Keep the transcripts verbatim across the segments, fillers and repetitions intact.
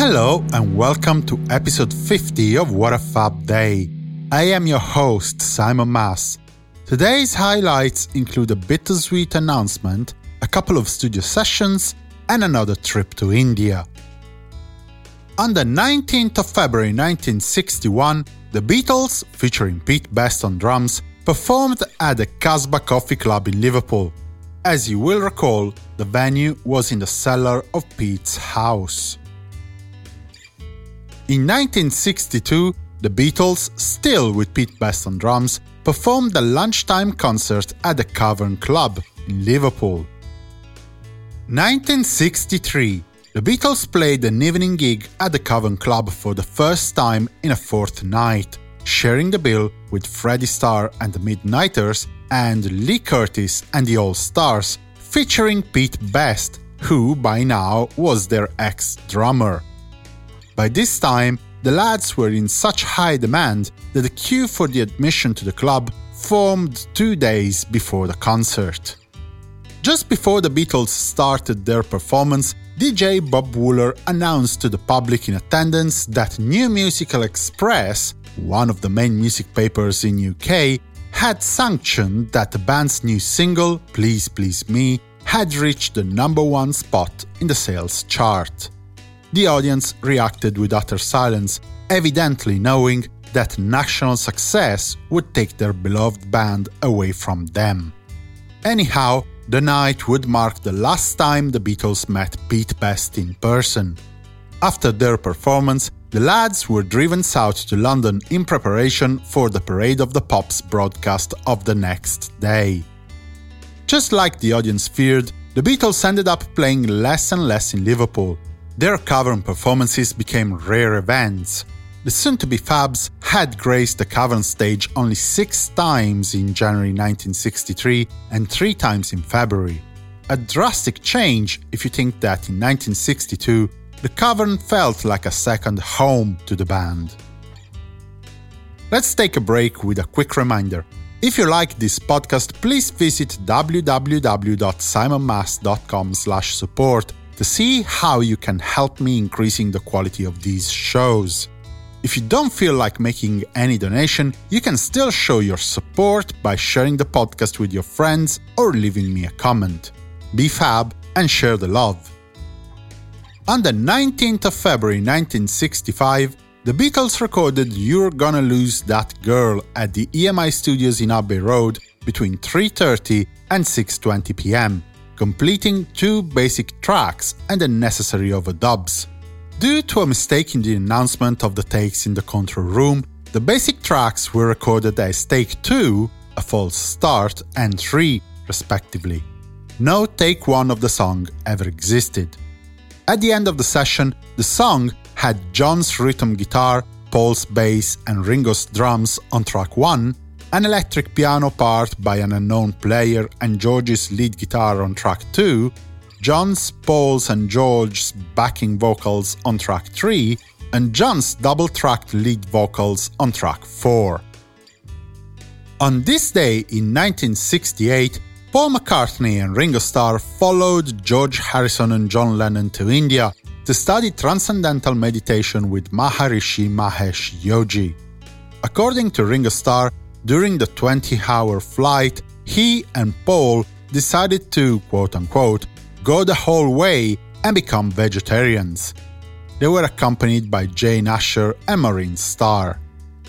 Hello and welcome to episode fifty of What a Fab Day. I am your host, Simon Mas. Today's highlights include a bittersweet announcement, a couple of studio sessions, and another trip to India. On the nineteenth of February nineteen sixty-one, the Beatles, featuring Pete Best on drums, performed at the Casbah Coffee Club in Liverpool. As you will recall, the venue was in the cellar of Pete's house. In nineteen sixty-two, the Beatles, still with Pete Best on drums, performed a lunchtime concert at the Cavern Club in Liverpool. nineteen sixty-three, the Beatles played an evening gig at the Cavern Club for the first time in a fortnight, sharing the bill with Freddie Starr and the Midnighters and Lee Curtis and the All-Stars, featuring Pete Best, who by now was their ex-drummer. By this time, the lads were in such high demand that the queue for the admission to the club formed two days before the concert. Just before the Beatles started their performance, D J Bob Wooler announced to the public in attendance that New Musical Express, one of the main music papers in U K, had sanctioned that the band's new single, Please Please Me, had reached the number one spot in the sales chart. The audience reacted with utter silence, evidently knowing that national success would take their beloved band away from them. Anyhow, the night would mark the last time the Beatles met Pete Best in person. After their performance, the lads were driven south to London in preparation for the Parade of the Pops broadcast of the next day. Just like the audience feared, the Beatles ended up playing less and less in Liverpool. Their Cavern performances became rare events. The soon-to-be Fabs had graced the Cavern stage only six times in January nineteen sixty-three and three times in February. A drastic change if you think that in nineteen sixty-two, the Cavern felt like a second home to the band. Let's take a break with a quick reminder. If you like this podcast, please visit w w w dot simon mas dot com slash support to see how you can help me increasing the quality of these shows. If you don't feel like making any donation, you can still show your support by sharing the podcast with your friends or leaving me a comment. Be fab and share the love. On the nineteenth of February nineteen sixty-five, the Beatles recorded You're Gonna Lose That Girl at the E M I Studios in Abbey Road between three thirty and six twenty p m, completing two basic tracks and the necessary overdubs. Due to a mistake in the announcement of the takes in the control room, the basic tracks were recorded as take two, a false start, and three, respectively. No take one of the song ever existed. At the end of the session, the song had John's rhythm guitar, Paul's bass, and Ringo's drums on track one, an electric piano part by an unknown player and George's lead guitar on track two, John's, Paul's and George's backing vocals on track three, and John's double-tracked lead vocals on track four. On this day in nineteen sixty-eight, Paul McCartney and Ringo Starr followed George Harrison and John Lennon to India to study transcendental meditation with Maharishi Mahesh Yogi. According to Ringo Starr, during the twenty-hour flight, he and Paul decided to, quote-unquote, go the whole way and become vegetarians. They were accompanied by Jane Asher and Maureen Starr.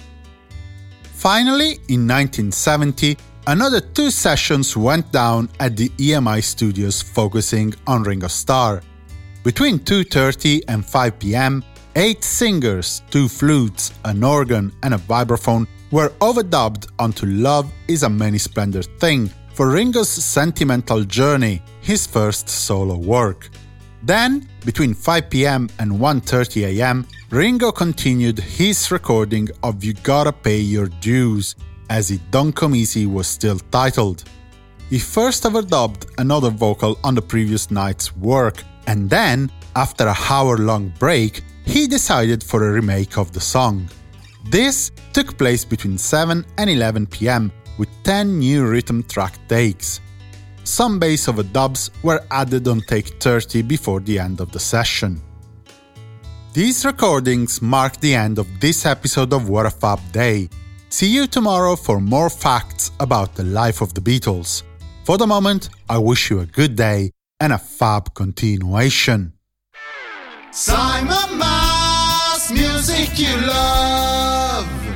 Finally, in nineteen seventy, another two sessions went down at the E M I Studios focusing on Ringo Starr. Between two thirty and five p m, eight singers, two flutes, an organ and a vibraphone were overdubbed onto Love is a Many Splendid Thing for Ringo's Sentimental Journey, his first solo work. Then, between five p m and one thirty a m, Ringo continued his recording of You Gotta Pay Your Dues, as It Don't Come Easy was still titled. He first overdubbed another vocal on the previous night's work, and then, after a hour-long break, he decided for a remake of the song. This took place between seven and eleven p m with ten new rhythm track takes. Some bass overdubs were added on take thirty before the end of the session. These recordings mark the end of this episode of What a Fab Day. See you tomorrow for more facts about the life of the Beatles. For the moment, I wish you a good day and a fab continuation. Simon Mas, music you love.